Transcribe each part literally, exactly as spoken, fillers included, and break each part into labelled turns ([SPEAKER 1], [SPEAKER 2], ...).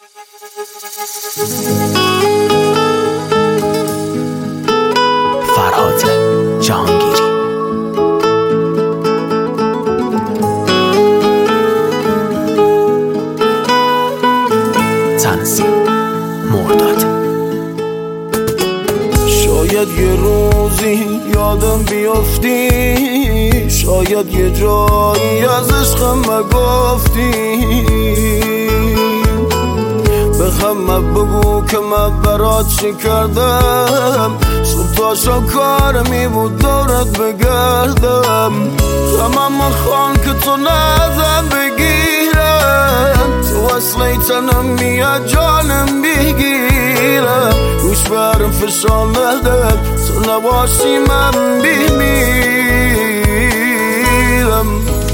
[SPEAKER 1] فرهاد جهانگیری. تنظیم مرداد.
[SPEAKER 2] شاید یه روزی یادم بیافتی، شاید یه جایی از عشقم مگفتی، به همه بگو که من برات چی کردم، صبح تا شب کارمی بود دورت بگردم، غمم خان که تو نزم بگیرم، تو اصلی تنم میاد جانم بگیرم، گوش برم فشار ندم، تو نباشی من بمیرم.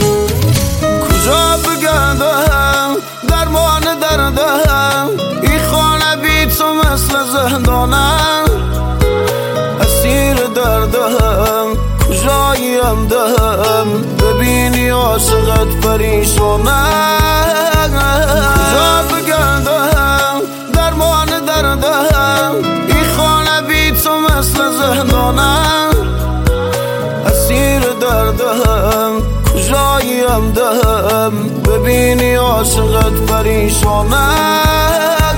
[SPEAKER 2] کجا بگردم درمان دردم، این خانه بی تو مثل زندانم، اسیر دردم کجاییم دهم، ببینی عاشقت پریشانم. کجا بگردم درمان دردم، این خانه بی تو مثل زندانم، اسیر دردم کجاییم دهم، ببینی عاشقت پریشانم.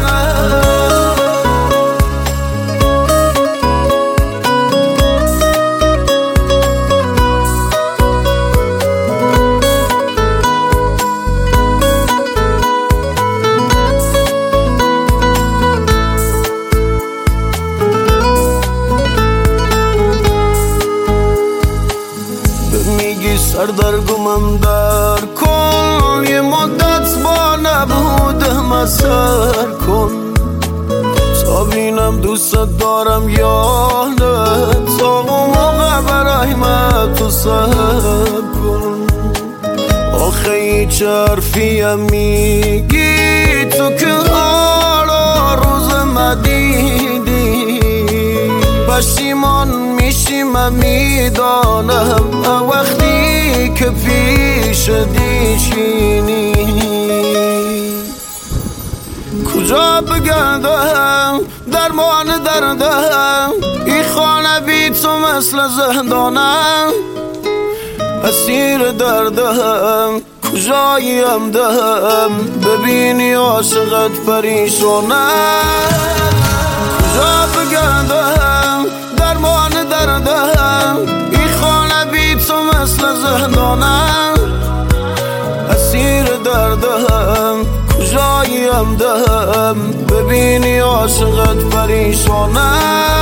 [SPEAKER 2] سردرگمم در کن، یه مدت با نبودم از سر کن، تا بینم دوست دارم یا نه، تا اون موقع برای من تو صبر کن. آخه هیچ حرفیم میگی تو که حالا روز مدیدی، پشیمان میشی من میدانم، وقتی که پیش دیشینی. کجا بگردم درمان دردم، این خانه بی تو مثل زندانم، اسیر دردم کجاییم دهم، ببینی عاشقت پریشانم. کجا بگردم درمان دردم، این خانه بی تو مثل زندانم، اسیر دردم کجاییم دهم، ببینی عاشقت پریشانم.